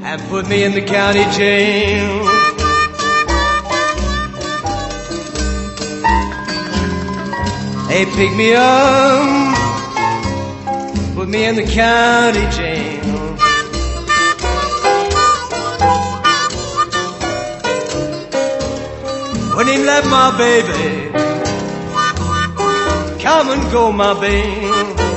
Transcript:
and put me in the county jail. They picked me up, put me in the county jail. When he left my baby, come and go, my baby.